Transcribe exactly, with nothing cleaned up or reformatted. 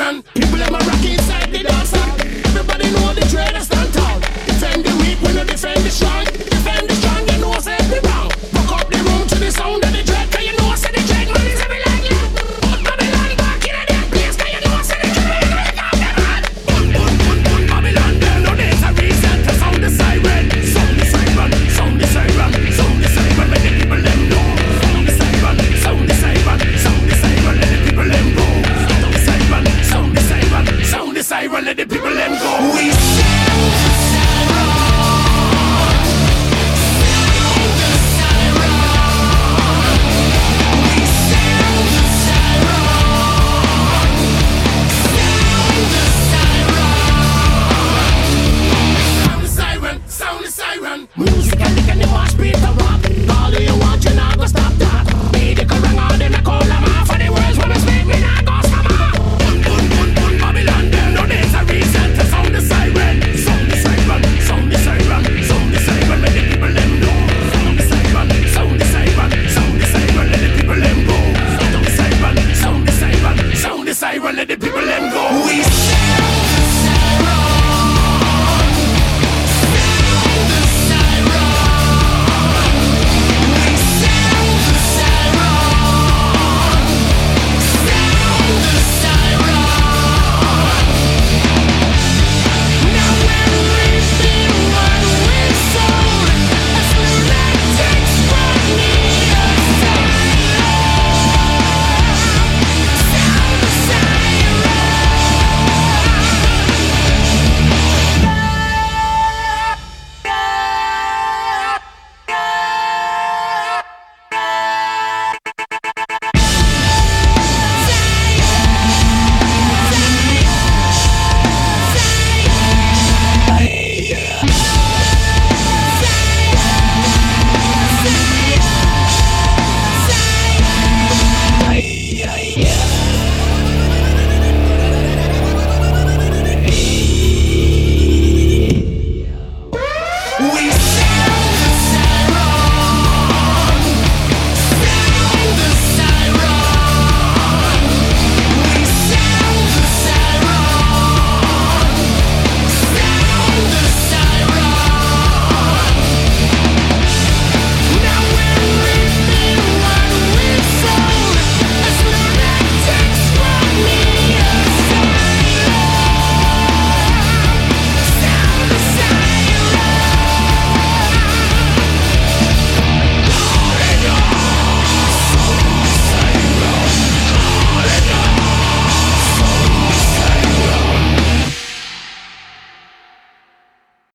siren. People them a rock inside the dancer. Everybody know the trader stand tall. Defend the weak, we no defend the strong. Defend the strong, you know say the wrong. Rock up the room to the sound of the dread, 'cause you know say the dread man is every like you. Put Babylon back in that place, 'cause you know say the dread man is got them hot. Put, put, put, put Babylon there, no there's a reason to sound the siren. Sound the siren, sound the siren, sound the siren, let the people them know. Sound the siren, sound the siren, sound the siren, let the people them go. Sound the siren, sound the siren, sound the siren, let the people them go. We sound the siren. Music and the and watch people rock. All of you want you not go stop that. Me the correct all them I call them off. For the words when we speak me not go stop off. Bun bun bun bun Babylon there. No there's a reason to sound the siren. Sound the siren, sound the siren, sound the siren. Let the people them know. Sound the siren, sound the siren, sound the siren. Let the people them go. Sound the siren, sound the siren, sound the siren. Let the people them go. We